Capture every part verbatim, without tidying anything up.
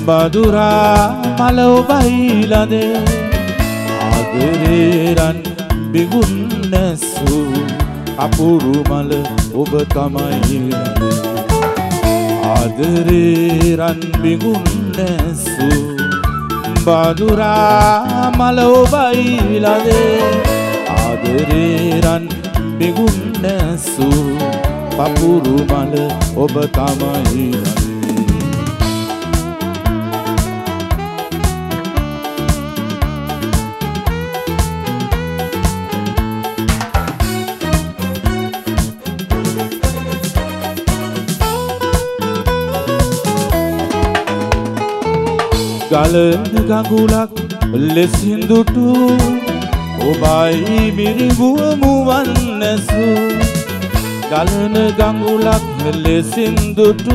බදුරා මල ඔබයිලදේ ආදරේ රන් බිගුන් නැසූ අපුරු මල ඔබ තමයි ලදේ ආදරේ රන් බිගුන් නැසූ බදුරා මල ඔබයිලදේ ආදරේ රන් බිගුන් නැසූ අපුරු මල ඔබ තමයි ලදේ ගලන ගඟුලක් ලෙසින් දුටු ඔබයි මිරිඟුව මුවන් නැසූ ගලන ගඟුලක් ලෙසින් දුටු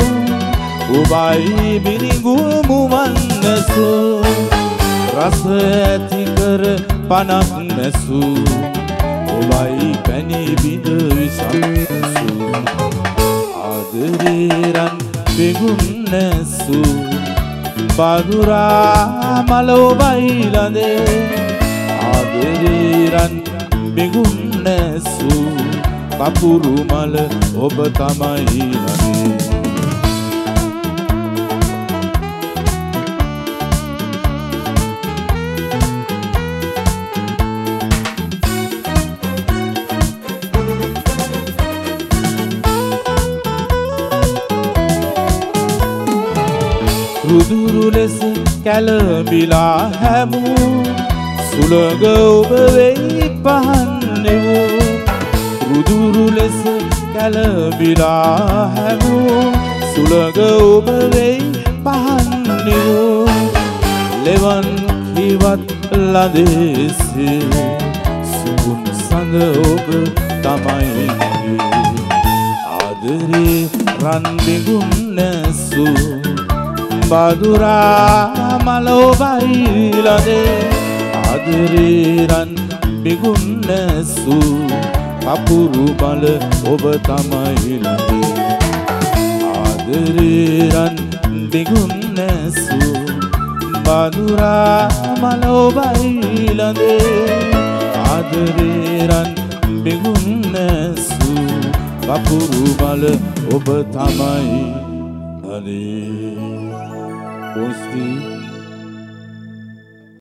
ඔබයි මිරිඟුව මුවන් නැසූ රස ඇති කර පනක් නැසූ ඔබයි පැණි බිඳ විසසූ ආදරේ රන් බිගුන් නැසූ බදුරා මල ඔබයිලදේ ආදරේ රන් බිගුන් නැසූ කපුරු මල ඔබ තමයි ලදේ රුදුරු ලෙස කැළඹිලා හැමූ සුළඟ ඔබ වෙයි පහන් නෙවූ රුදුරු ලෙස කැළඹිලා හැමූ සුළඟ ඔබ වෙයි පහන් නෙවූ ලෙවන් කිවත් ලදේසේ සුගුන් සඳ ඔබ තමයි ආදරේ රන් බිගුන් නැසූ බදුරා මල ඔබයිලදේ ආදරේ රන් බිගුන් නැසූ අපුරු මල ඔබ තමයි ලදේ ආදරේ රන් බිගුන් නැසූ බදුරා මල ඔබයිලදේ ආදරේ රන් බිගුන් නැසූ අපුරු මල ඔබ තමයි ලදේ Posti